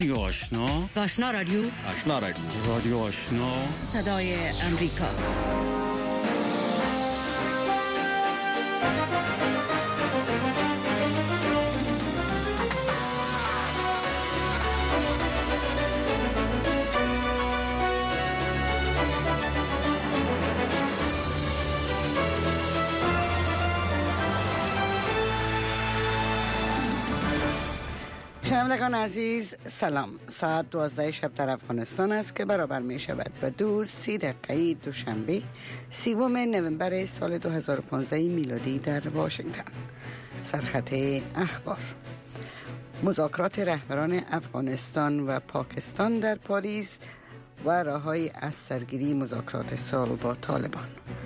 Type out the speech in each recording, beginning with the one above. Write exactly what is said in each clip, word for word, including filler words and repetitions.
رادیو آشنا، آشنا رادیو، آشنا رادیو، رادیو آشنا، صدای امریکا. شنوندگان عزیز سلام. ساعت دوازده شب در افغانستان است که برابر می شود به دو سی دقیقه دوشنبه سیوم نوامبر سال دو هزار و پانزده میلادی در واشنگتن. سرخط اخبار: مذاکرات رهبران افغانستان و پاکستان در پاریس و راه‌های از سرگیری مذاکرات صلح با طالبان.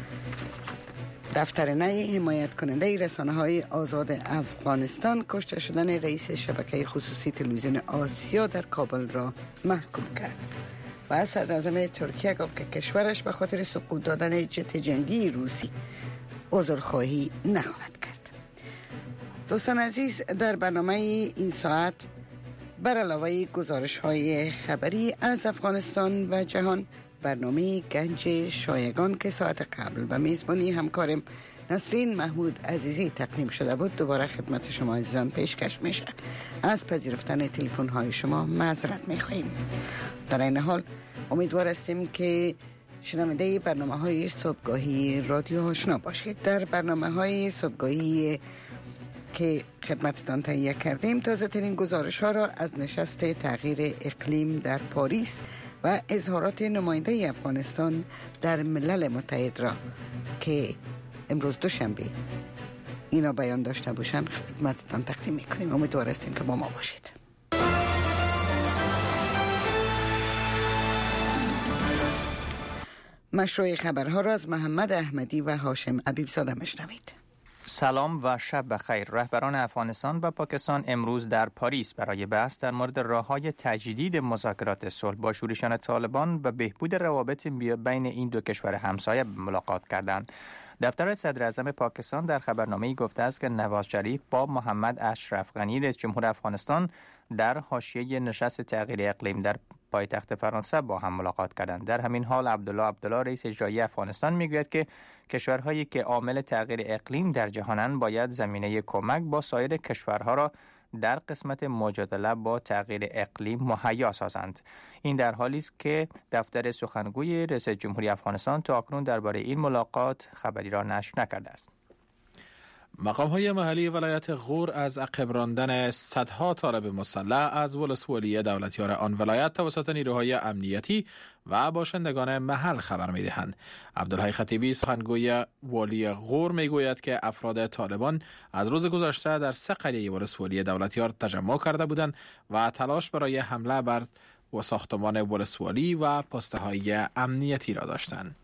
دفتر نی حمایت کننده رسانه‌های آزاد افغانستان کشته شدن رئیس شبکه خصوصی تلویزیون آسیا در کابل را محکوم کرد. و صدراعظم ترکیه گفت که کشورش به خاطر سقوط دادن جت جنگی روسی عذرخواهی نخواهد کرد. دوستان عزیز، در برنامه این ساعت بر علاوه گزارش‌های خبری از افغانستان و جهان، برنامه گنج شایگان که ساعت قبل به میزبانی همکارم نسرین محمود عزیزی تقدیم شده بود دوباره خدمت شما عزیزان پیشکش میشه. از پذیرفتن تلفن های شما معذرت میخواهیم. در این حال امیدوار هستیم که شنونده برنامه های صبحگاهی رادیو آشنا باشید. در برنامه های صبحگاهی که خدمتتان تهیه کردیم تازه ترین گزارش ها را از نشست تغییر اقلیم در پاریس و اظهارات نماینده افغانستان در ملل متحد را که امروز دوشنبه اینا بیان داشته باشند خدمتتان تقدیم میکنیم. امیدوار هستیم که با ما باشید. مشروع خبرها را از محمد احمدی و هاشم عبیبزاده میشنوید. سلام و شب بخیر. رهبران افغانستان و پاکستان امروز در پاریس برای بحث در مورد راه‌های تجدید مذاکرات صلح با شورشیان طالبان و بهبود روابط بین این دو کشور همسایه ملاقات کردند. دفتر صدراعظم پاکستان در خبرنامه‌ای گفته است که نواز شریف با محمد اشرف غنی رئیس جمهور افغانستان در حاشیه نشست تغییر اقلیم در پایتخت فرانسه با هم ملاقات کردند. در همین حال عبدالله عبدالله رئیس اجرایی افغانستان میگوید که کشورهایی که عامل تغییر اقلیم در جهانند باید زمینه کمک با سایر کشورها را در قسمت مجادله با تغییر اقلیم مهیا سازند. این در حالی است که دفتر سخنگوی رئیس جمهوری افغانستان تا اکنون درباره این ملاقات خبری را نشر نکرده است. مقام‌های محلی ولایت غور از عقب راندن صدها طالب مسلح از ولسوالی دولتیار آن ولایت توسط نیروهای امنیتی و باشندگان محل خبر می‌دهند. عبدالحی خطیبی سخنگوی والی غور می‌گوید که افراد طالبان از روز گذشته در سه قریه ولسوالی دولتیار تجمع کرده بودند و تلاش برای حمله بر ساختمان ولسوالی و پست‌های امنیتی را داشتند.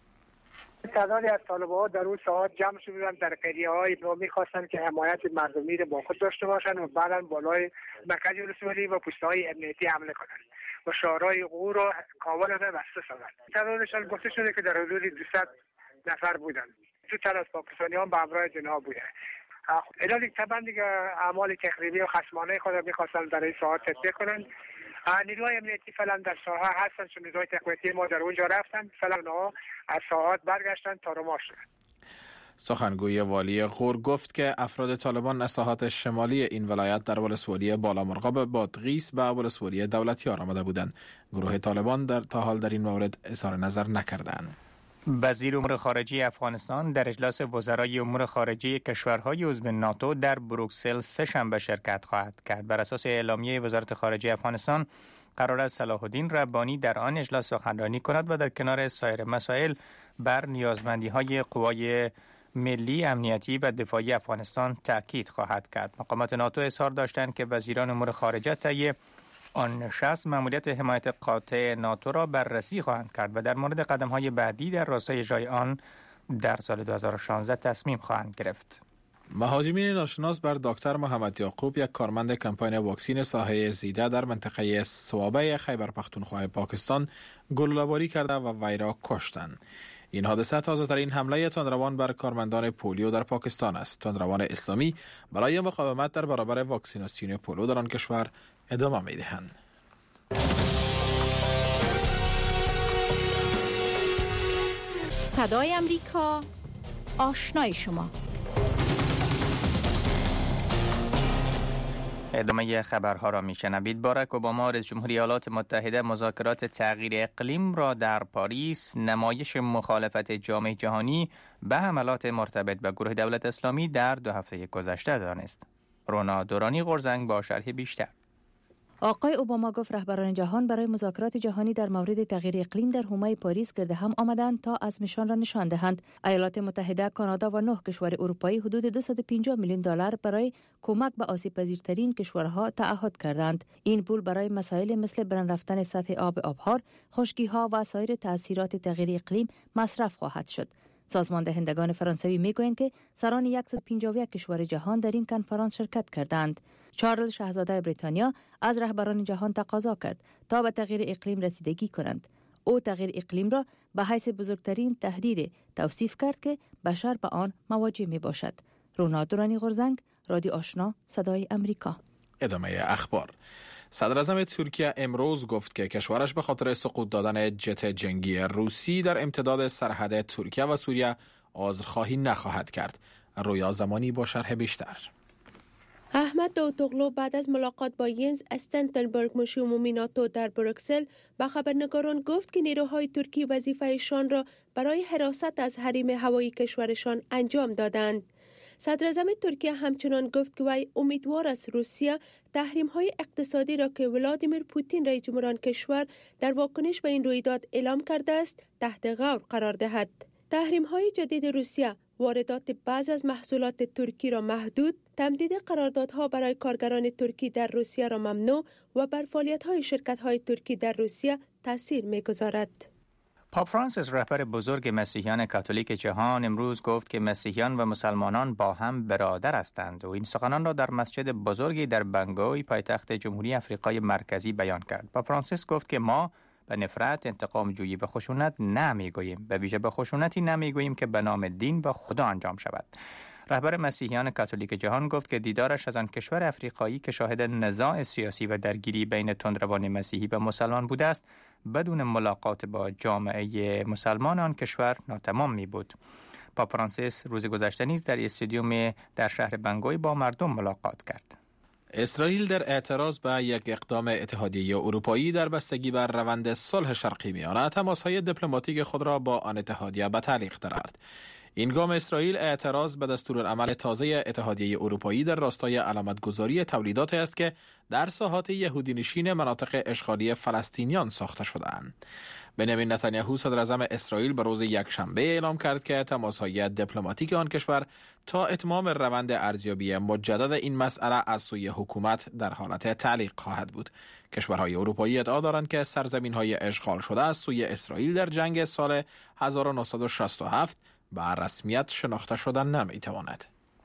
تعدادی از طالبان در اون ساعت جمع شدن در قریه‌های و می‌خواستند که حمایت مردمی را با خود داشته باشند و بعداً بالای مرکز ولسوالی و پست‌های امنیتی حمله کنند و شهرهای غور را کاملا بسته سازند. تعدادشان گفته شده که در حدود دویست نفر بودند. دو تن از پاکستانیان به همراه جناب بودند. اینا طبعا دیگه اعمال تخریبی و خصمانه خود را می‌خواستند در این ساعت تطبیق کنند. نیروهای امنیتی فعلا در ساحه هستند، چون نیروهای تقویتی ما در اونجا رفتند، فعلا اونها از ساحات برگشتن تارمار شدند. سخنگوی والی غور گفت که افراد طالبان از ساحات شمالی این ولایت در ولسوالی بالامرغاب بادغیس به ولسوالی دولتیار آمده بودند. گروه طالبان در تا حال در این مورد اظهار نظر نکردند. وزیر امور خارجه افغانستان در اجلاس وزرای امور خارجه کشورهای عضو ناتو در بروکسل سه شنبه شرکت خواهد کرد. بر اساس اعلامیه وزارت خارجه افغانستان قرار است صلاح الدین ربانی در آن اجلاس سخنرانی کند و در کنار سایر مسائل بر نیازمندی‌های قوای ملی امنیتی و دفاعی افغانستان تاکید خواهد کرد. مقامات ناتو اظهار داشتند که وزیران امور خارجه طی آن نشست مأموریت حمایت قاطع ناتو را بررسی خواهند کرد و در مورد قدم‌های بعدی در راستای اجرای آن در سال دو هزار و شانزده تصمیم خواهند گرفت. مهاجمین ناشناس بر دکتر محمد یعقوب، یک کارمند کمپاین واکسین ساحه زیده در منطقه صوابه خیبر پختونخوا پاکستان، گلوله‌باری کرده و وی را کشتند. این حادثه تازه ترین حمله تندروان بر کارمندان پولیو در پاکستان است. تندروان اسلامی برای مقاومت در برابر واکسیناسیون پولیو در آن کشور ادامه می‌دهند. صدای امریکا، آشنای شما. ادامه خبرها را میشنوید. باراک اوباما رئیس جمهوری ایالات متحده مذاکرات تغییر اقلیم را در پاریس نمایش مخالفت جامعه جهانی به حملات مرتبط به گروه دولت اسلامی در دو هفته گذشته دانست. رونا دورانی غرزنگ با شرح بیشتر. آقای اوباما گفت رهبران جهان برای مذاکرات جهانی در مورد تغییر اقلیم در حومه پاریس گرد هم آمدند تا عزمشان را نشان دهند. ایالات متحده، کانادا و نه کشور اروپایی حدود دویست و پنجاه میلیون دلار برای کمک به آسیب پذیرترین کشورها تعهد کردند. این پول برای مسائل مثل برن رفتن سطح آب آبهار، خشکی‌ها و سایر تأثیرات تغییر اقلیم مصرف خواهد شد. سازمان دهندگان فرانسوی میگویند که سران صد و پنجاه و یک کشور جهان در این کنفرانس شرکت کردند. چارلز شاهزاده بریتانیا از رهبران جهان تقاضا کرد تا به تغییر اقلیم رسیدگی کنند. او تغییر اقلیم را به حیث بزرگترین تهدید توصیف کرد که بشر به آن مواجه می باشد. رونا دورانی غرزنگ، رادیو آشنا، صدای امریکا. ادامه اخبار. صدر اعظم ترکیه امروز گفت که کشورش به خاطر سقوط دادن جت جنگی روسی در امتداد سرحد ترکیه و سوریه عذرخواهی نخواهد کرد. رویا زمانی با شرح بیشتر. احمد داوطلو بعد از ملاقات با ینز استولتنبرگ مشیر عمومی ناتو در بروکسل به خبرنگاران گفت که نیروهای ترکی وظیفه‌شان را برای حراست از حریم هوایی کشورشان انجام دادند. صدر اعظم ترکیه همچنان گفت که وی امیدوار است روسیه تحریم‌های اقتصادی را که ولادیمیر پوتین رئیس جمهور آن کشور در واکنش به این رویداد اعلام کرده است تحت غور قرار دهد. تحریم‌های جدید روسیه واردات بعض از محصولات ترکی را محدود، تمدید قراردادها برای کارگران ترکی در روسیه را ممنوع و بر فعالیت‌های شرکت‌های ترکی در روسیه تاثیر می‌گذارد. پاپ فرانسیس رهبر بزرگ مسیحیان کاتولیک جهان امروز گفت که مسیحیان و مسلمانان با هم برادر هستند و این سخنان را در مسجد بزرگی در بنگوی پایتخت جمهوری آفریقای مرکزی بیان کرد. پاپ فرانسیس گفت که ما به نفرت، انتقام جویی و خشونت نمیگوییم، به ویژه به خشونتی نمیگوییم که به نام دین و خدا انجام شود. رهبر مسیحیان کاتولیک جهان گفت که دیدارش از آن کشور افریقایی که شاهد نزاع سیاسی و درگیری بین تندروان مسیحی و مسلمان بوده است بدون ملاقات با جامعه مسلمان آن کشور ناتمام می بود. پاپ فرانسیس روز گذشته نیز در استادیوم در شهر بنگوی با مردم ملاقات کرد. اسرائیل در اعتراض به یک اقدام اتحادیه اروپایی در بستگی بر روند صلح شرقی میانه تماس‌های دیپلماتیک خود را با آن اتحادیه به تعلیق درآورد. این گام اسرائیل اعتراض به دستورالعمل تازه اتحادیه اروپایی در راستای علامتگذاری تولیدات است که در ساحات یهودی نشین مناطق اشغالی فلسطینیان ساخته شده‌اند. بنیامین نتانیاهو صدر اعظم اسرائیل به روز یکشنبه اعلام کرد که تماس‌های دیپلماتیک آن کشور تا اتمام روند ارزیابی مجدد این مسئله از سوی حکومت در حالت تعلیق خواهد بود. کشورهای اروپایی ادعا دارند که سرزمین‌های اشغال شده از سوی اسرائیل در جنگ سال هزار و نهصد و شصت و هفت به رسمیت شناخته شدن نمی‌تواند.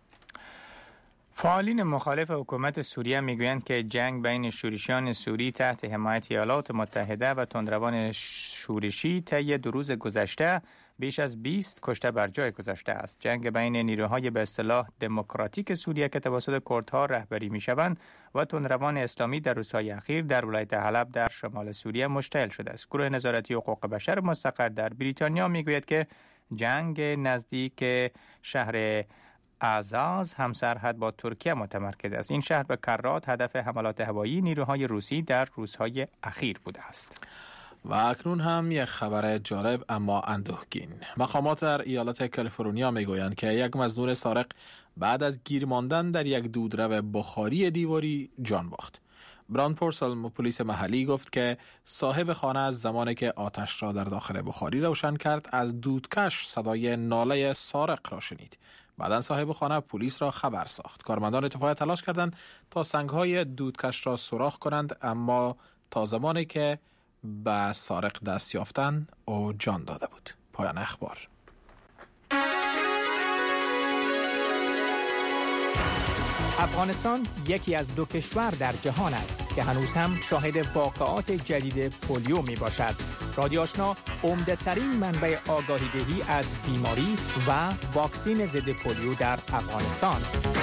فعالین مخالف حکومت سوریه میگویند که جنگ بین شورشیان سوری تحت حمایت ایالات متحده و تندروان شورشی طی دو روز گذشته بیش از بیست کشته بر جای گذاشته است. جنگ بین نیروهای به اصطلاح دموکراتیک سوریه که توسط کردها رهبری میشوند و تندروان اسلامی در روزهای اخیر در ولایت حلب در شمال سوریه مشتعل شده است. گروه نظارتی حقوق بشر مستقر در بریتانیا میگوید که جنگ نزدیک شهر اعزاز همسرحد با ترکیه متمرکز است. این شهر به کرات هدف حملات هوایی نیروهای روسی در روزهای اخیر بوده است. و اکنون هم یک خبر جالب اما اندوهگین. مقامات در ایالت کالیفرنیا میگویند که یک مزدور سارق بعد از گیر ماندن در یک دودرو بخاری دیواری جان باخت. بران پورسل پلیس محلی گفت که صاحب خانه از زمانی که آتش را در داخل بخاری روشن کرد از دودکش صدای ناله سارق را شنید. بعداً صاحب خانه پلیس را خبر ساخت. کارمندان اتفاق تلاش کردند تا سنگ‌های دودکش را سوراخ کنند، اما تا زمانی که به سارق دست یافتند او جان داده بود. پایان اخبار. افغانستان یکی از دو کشور در جهان است که هنوز هم شاهد واقعات جدید پولیو می باشد. رادیو آشنا عمده ترین منبع آگاهی دهی از بیماری و واکسین ضد پولیو در افغانستان.